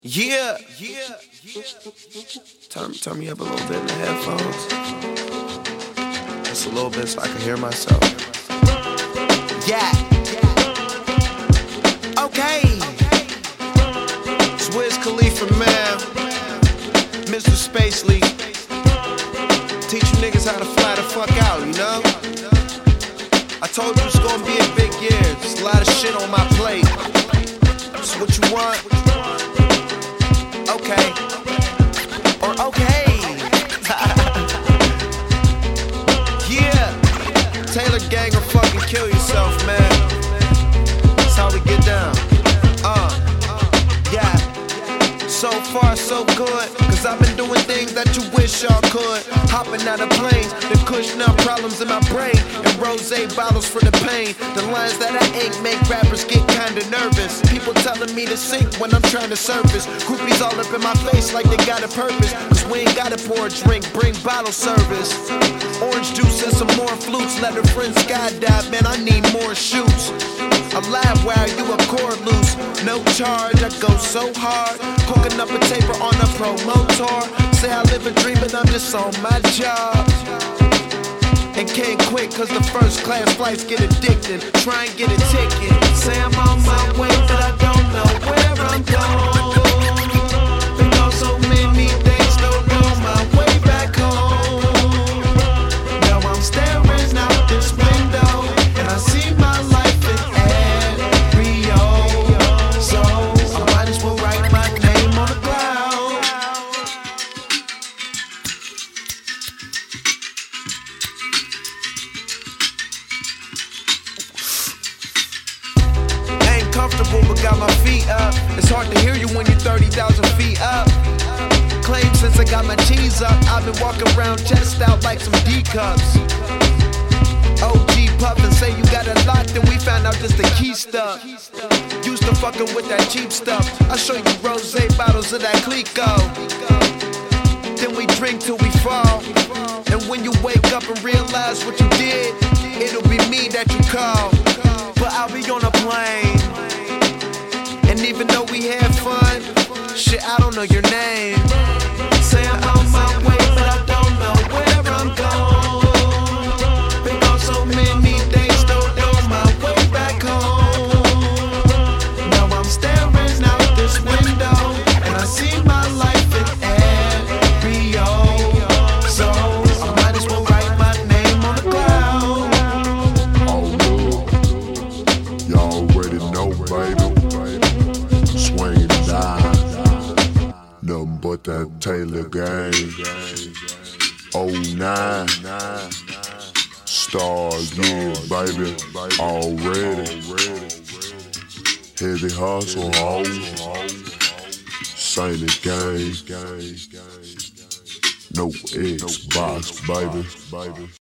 Yeah. Turn me up a little bit in the headphones. Just a little bit so I can hear myself. Yeah. Okay. It's Wiz Khalifa, man. Mr. Spacely. Teach you niggas how to fly the fuck out, you know? I told you it's gonna be a big year. There's a lot of shit on my plate. So what you want? Okay. Or okay. Yeah. Taylor Gang or fucking kill yourself, man. That's how we get down. Yeah. So far, so good. Cause I've been doing things that you wish y'all could. Hopping out of planes, the cushion out problems in my brain. And rosé bottles for the pain. The lines that I ink make rappers get kinda nervous. People telling me to sink when I'm trying to surface. Groupies all up in my face like they got a purpose. Cause we ain't gotta pour a drink, bring bottle service. Orange juice and some more flutes. Let a friend skydive, man, I need more shoots. A live wire, you a cord loose. No charge, I go so hard. Hooking up a taper on a promo tour. Say I live a dream, but I'm just on my job. And can't quit, cause the first class flights get addicted. Try and get a ticket. Say I'm on my way, but I don't know where I'm going. Been on so many days, don't know my way back home. Now I'm staring out this window, and I see my life in Rio. So I might as well write my name on the ground. Ain't comfortable but got my feet up. It's hard to hear you when you're 30,000 feet up. Claim since I got my cheese up, I've been walking around chest out like some D cups. OG puffin' say you got it locked, and we found out just the key stuff. Used to fucking with that cheap stuff. I show you rosé bottles of that Clico. Then we drink till we fall. And when you wake up and realize what you did, it'll be me that you call. But I'll be on a plane. And even though we had fun, shit, I don't know your name. Say I'm on my way, but I don't know where I'm going. Been on so many days, don't know my way back home. Now I'm staring out this window, and I see my life in Rio. So I might as well write my name on the ground. Oh look, y'all already know, baby. Swing down, nothing but that Taylor Gang. 09, star again, baby. Already. Heavy hustle, ho. Saint Gang. No Xbox, baby.